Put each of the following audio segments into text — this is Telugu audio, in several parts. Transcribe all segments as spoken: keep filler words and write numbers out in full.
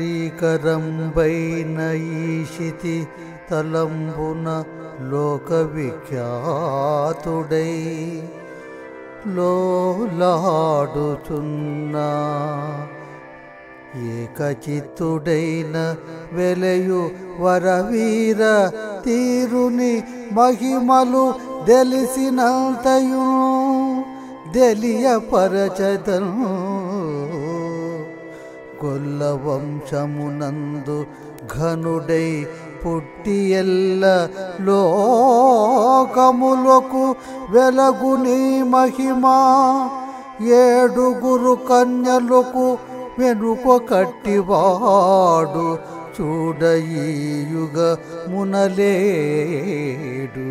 శ్రీకరంబైన ఈశితి తలంబున లోక విఖ్యాతుడై లోలాడుచున్నా ఏకచిత్తుడైన వెలయు వరవీర తీరుని మహిమలు తెలిసినంతయు తెలియపరచదను. గొల్ల వంశమునందు ఘనుడై పుట్టి ఎల్ల లోకములకు వెలగుని మహిమా ఏడుగురు కన్యలకు వెనుక కట్టివాడు చూడయి యుగ మునలేడు.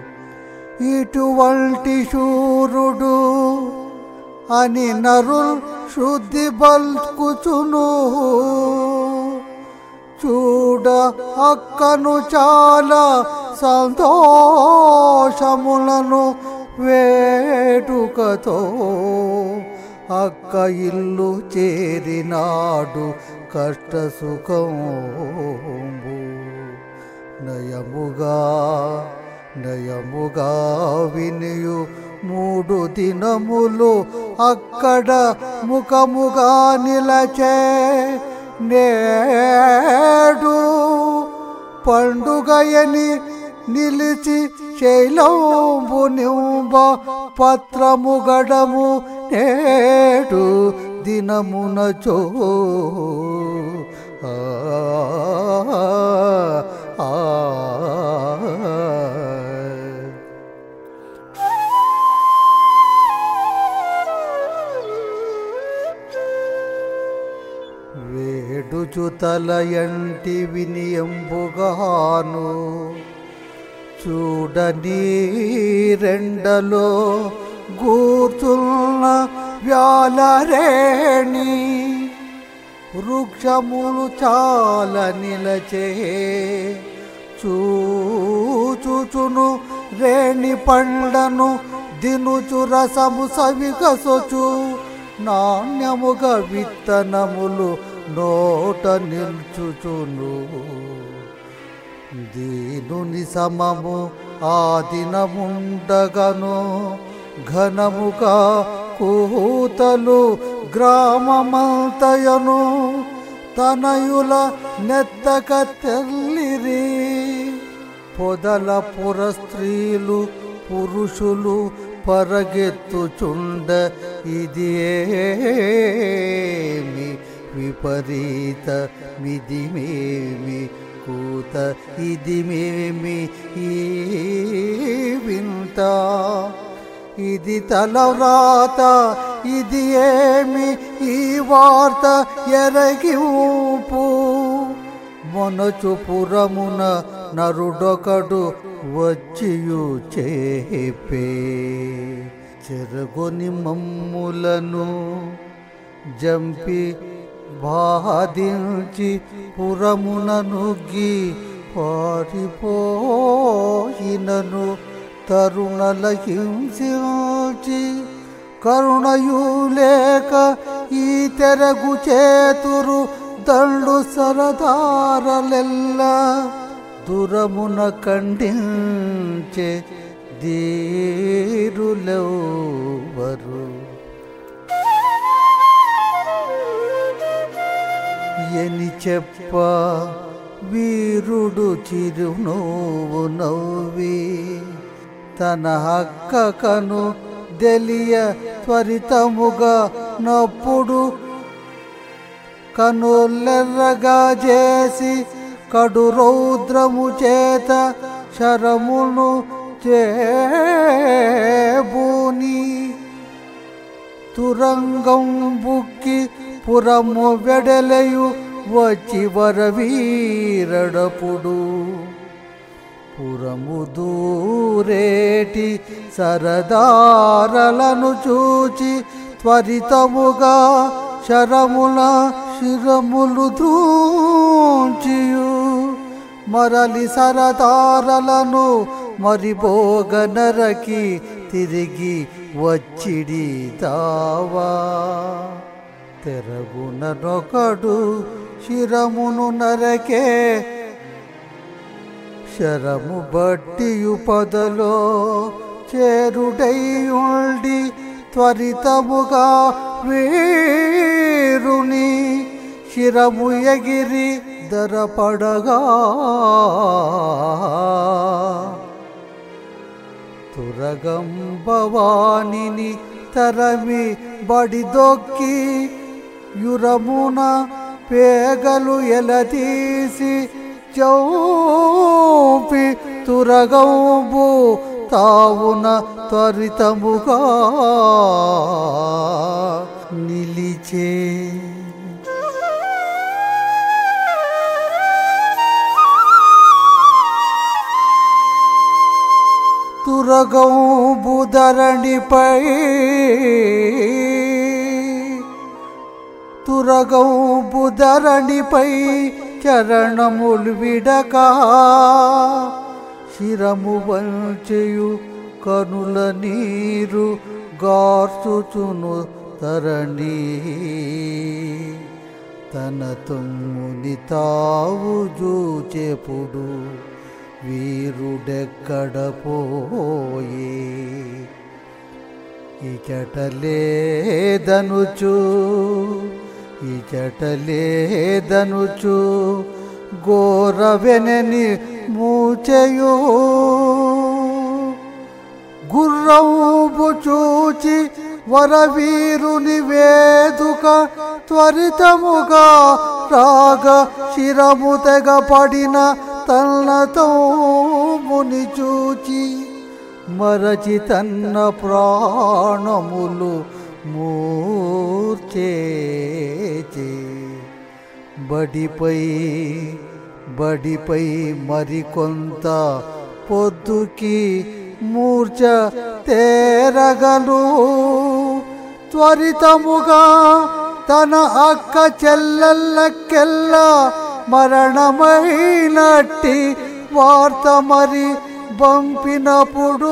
ఇటువంటి శూరుడు అని నరుల్ శుద్ధి బల్కుచును. చూడ అక్కను చాలా సంతోషములను వేడుకతో అక్క ఇల్లు చేరినాడు కష్ట సుఖంబు. నయముగా నయముగా వినియు మూడు దినములు అక్కడ ముఖముగా నిలచే. నేడు పండుగయని నిలిచి శైలంబు నింబ పత్రము గడము నేడు దినమునచో. ఆ ఆ వేడుచుతల ఎంటి వినియంబుగాను చూడని రెండలో గూర్చున్న వ్యాలరేణి వృక్షములు చాలా నిలచే. చూచుచును రేణి పండ్లను దినుచు రసము సవికసొచు నాణ్యముగా విత్తనములు నోట నిల్చుచును. దీనుని సమము ఆ దినముండగను ఘనముగా కూతలు గ్రామమంతయను తనయుల నెత్తక తెల్లిరి. పొదల పుర స్త్రీలు పురుషులు పరగెత్తుచుండ ఇది ఏమి విపరీత మిదిమేమి కూత ఇది మేమి ఈ వింత ఇది తలవ్రాత ఇది ఏమి ఈ వార్త ఎరగింపు. మొనచుపురమున నరుడొకడు వచ్చియు చేపే. చెరగొని మమ్ములను జంపి బాధించి పురమున నుగ్గి పారిపోయినను తరుణల హింసించి కరుణయు లేక ఈ తెరగు చేతురు దండు సరదారలెల్ల దురమున ఖండించే ధీరులెవ్వరు. ఎని చెప్ప వీరుడు చిరునవ్వు నవ్వి తన హక్కకను దెలియ త్వరితముగా నప్పుడు కనులెర్రగా చేసి కడు రౌద్రము చేత శరమును చేబూని తురంగం బుక్కి పురము వెడలయు వచ్చి వరవీరడపుడు పురము దూరేటి సరదారలను చూచి త్వరితముగా శరముల శిరములు దూంచియు మరలి సరదారలను మరిబోగనరకి తిరిగి వచ్చిడి దావా. తెరగుననొకడు శిరమును నరకే శరము బట్టియు పదలో చేరుడై ఉండి త్వరితముగా వీరుని శిరము ఎగిరి దరపడగా తురగం భవానిని తరమి బడిదొక్కి యురమున పేగలు ఎలతీసి చౌపి తురగంబు తావున త్వరితముగా నిలిచే తురగంబు ధరణిపై తురగంబు ధరణిపై చరణములు విడక శిరము వంచెయు కనుల నీరు గార్చుచును తరణి తన తమ్ముని తావు జూచెపుడు వీరుడెక్కడ పోయే ఇచటలేదనుచు ఇచటలేదనుచు ఘోరవెనని మూచెయు గుర్రంబు చూచి వరవీరుని వేదుక త్వరితముగా రాగ శిరము తెగపడిన తన్నతో ముని చూచి మరచి తన్న ప్రాణములు మూర్చేచే బడిపై బడిపై మరికొంత పొద్దుకి మూర్ఛ తేరగలు త్వరితముగా తన అక్క చెల్లెల్లకెల్ల మరణమైనట్టి వార్త మరి పంపినప్పుడు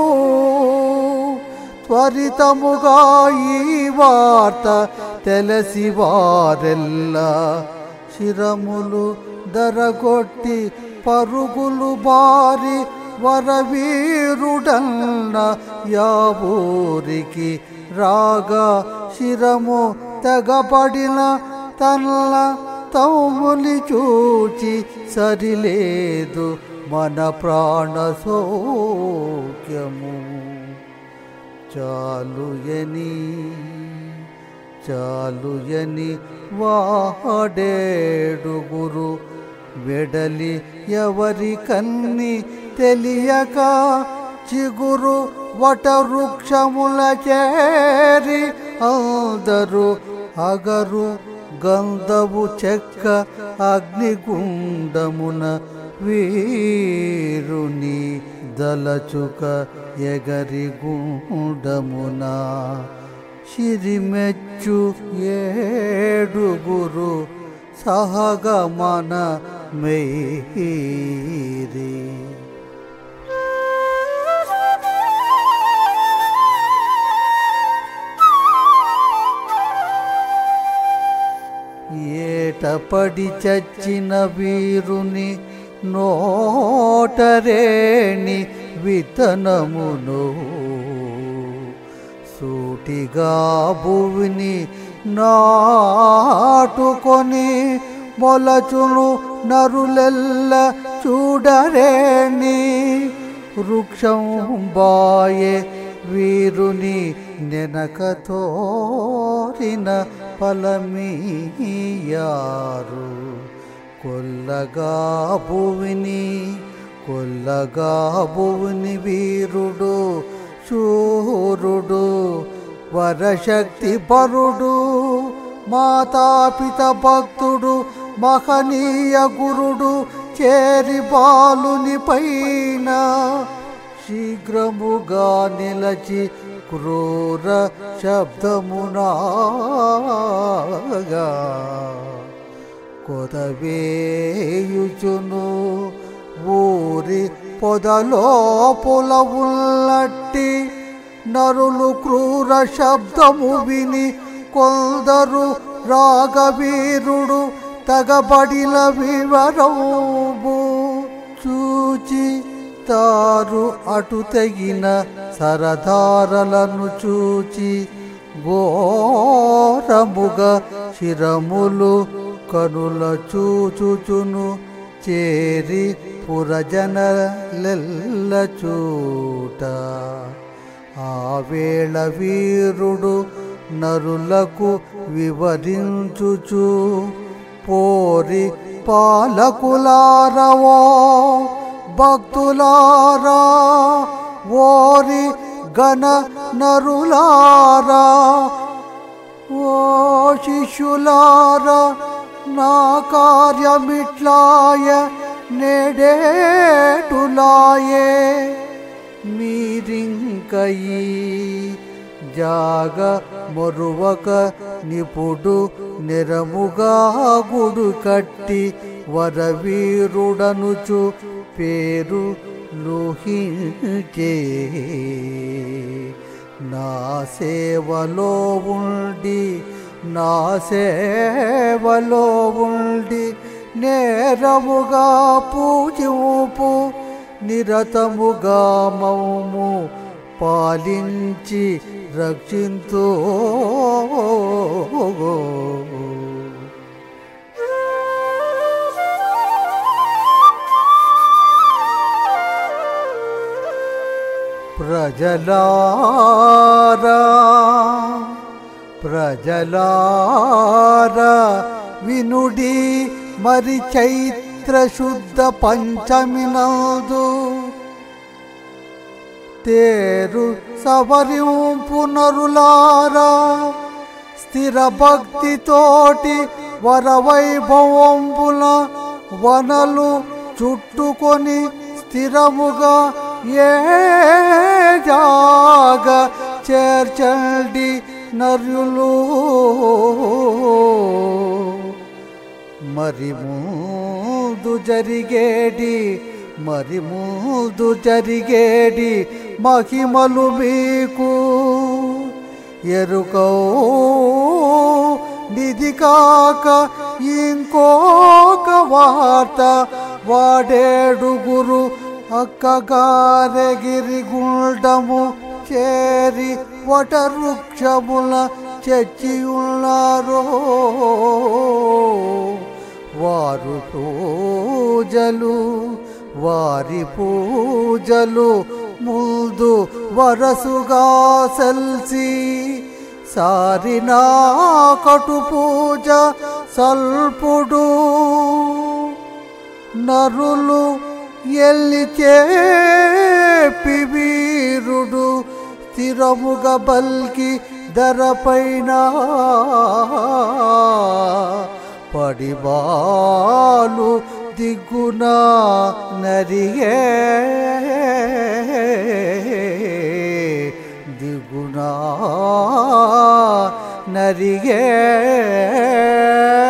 త్వరితముగా ఈ వార్త తెలిసి వారెల్లా శిరములు దరగొట్టి పరుగులు బారి వరవీరుడన్న యావూరికి రాగా శిరము తెగపడిన తల్ల తమ్ముని చూచి సరిలేదు మన ప్రాణ సౌఖ్యము చాలుయని చాలుయని వాడేడుగురు వెడలి ఎవరి కన్ని తెలియక చిగురు వట వృక్షముల చేరి అందరు అగరు గంధవు చెక్క అగ్నిగుండమున వీరుని దలచుక ఎగరి గుండమున శిరిమెచ్చు ఏడుగురు సహగమన మెయిరి ఏటపడి చచ్చిన వీరుని నోటరేణి విత్తనమును సూటిగా భూమిని నాటుకొని మొలచును నరులెల్ల చూడరేణి వృక్షం బాయే వీరుని నెనకతోరిన ఫలమీయారు కొల్లగా భూమిని కొల్లగా భూమిని వీరుడు శూరుడు వరశక్తి పరుడు మాతాపిత భక్తుడు మహనీయ గురుడు చేరి బాలుని పైన శీఘ్రముగా నిలచి క్రూర శబ్దమునాగా కొదవేయుచును ఊరి పొదలోపుల ఉన్నట్టి నరులు క్రూర శబ్దము విని కొందరు రాగవీరుడు తగబడిన వివరంబు చూచి తారు అటు తెగిన సరదారలను చూచి ఘోరముగ శిరములు కనుల చూచుచును చేరి పురజనలెల్ల చూట. ఆ వేళ వీరుడు నరులకు వివరించుచు పోరి పాలకులారవో భక్తులారా ఓరి గణ నరులారా ఓ శిష్యులారా నా కార్యమిట్లాయ నేడేటులాయే మీరింకయి జాగ మొరువక నిపుడు నిరముగా గుడు కట్టి వరవీరుడనుచు పేరు లోహించే. నా సేవలో ఉండి నా సేవలో ఉండి నేరముగా పూజింపు నిరతముగా మౌము పాలించి రక్షింతు. ప్రజలారా ప్రజలారా వినుడి మరి చైత్ర శుద్ధ పంచమి నందు తేరు సవరింపు నరులారా స్థిర భక్తితోటి వరవైభవంబుల వనలు చుట్టుకొని స్థిరముగా ఏ జాగ చేర్చండి నర్యులు. మరి ముందు జరిగేడి మరి ముందు జరిగేడి మహిమలు మీకు ఎరుకో నిధి కాక ఇంకొక వార్త వాడేడుగురు అక్కగారెగిరి గుండము చేరి వట వృక్షముల చచ్చి ఉన్నారో వారు పూజలు వారి పూజలు ముందు వరసుగా సెల్సి సారినా కటు పూజ సల్పుడు నరులు ఎల్లి చేపి వీరుడు స్థిరముగా బల్కి ధరపైన పడిబాలు దిగున నరిగే దిగున నరిగే.